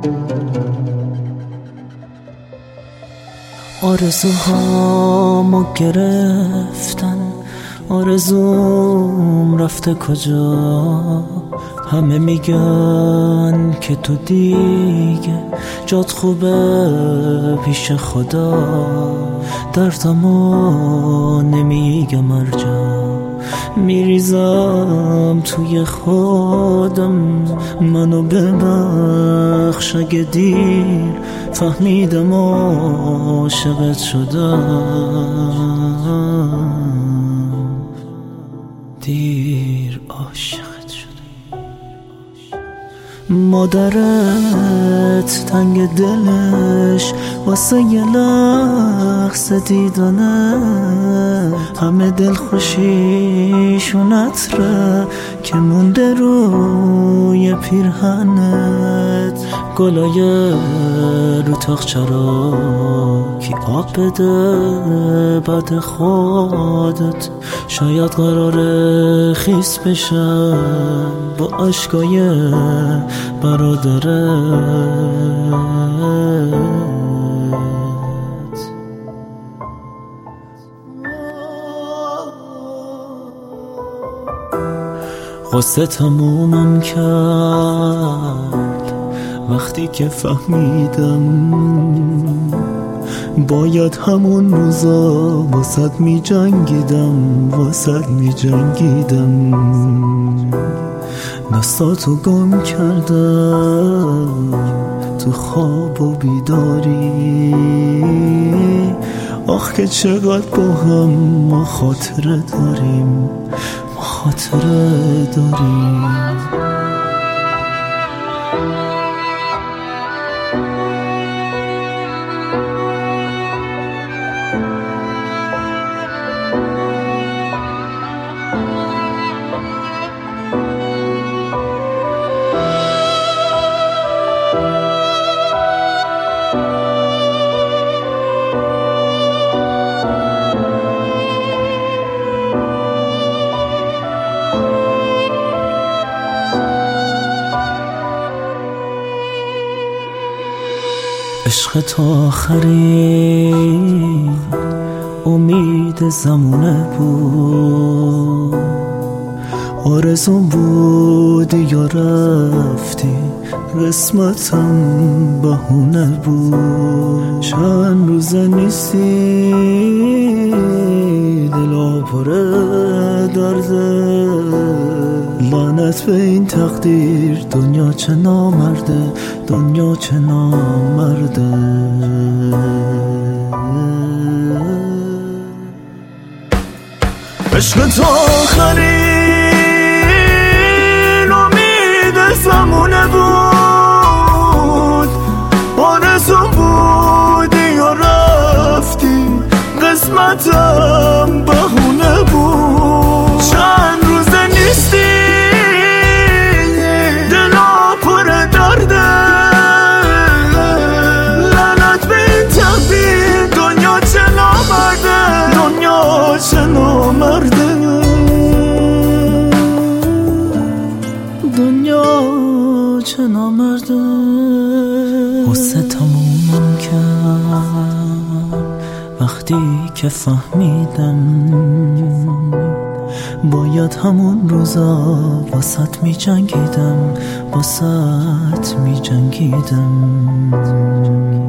آرزوهامو گرفتن، آرزوم رفته کجا؟ همه میگن که تو دیگه جات خوبه پیش خدا. دردمو نمیگم ارجا، میریزم توی خودم. منو ببخش اگه دیر فهمیدم عاشقت شدم، دیر عاشقت شدم. مادرت تنگ دلش واسه یه لحظه دیدنه، همه دل خوشیشون عطره که مونده روی پیرهنت. گلای رو تاقچه را کی آب بده بعد خودت؟ شاید قراره خیس بشم با عشقای برادرت. غصه تمومم کرد وقتی که فهمیدم باید همون روزا واسد می جنگیدم، واسد می جنگیدم. دستاتو گم کردم تو خواب و بیداری، آخ که چقدر با هم ما خاطره داریم، ما خاطره داریم. عشق تا آخرین امید زمونه بود، آرزون بود یا رفتی قسمتم بهونه بود. چند روزه نیستی دلا پر درده، لعنت به این تقدیر، دنیا چه نامرده، دنیا چه نامرده. عشق تا آخرین امید زمونه بود، آرزون بودی یا رفتی قسمتم بهونه بود. چند روزه نیستی دلا پر درده، لعنت به این تقدیر، دنیا چه نامرده، دنیا چه نامرده، دنیا چه نامرده. غصه تمومم کرد وقتی که فهمیدم باید همون روزا واسط می جنگیدم، واسط می جنگیدم.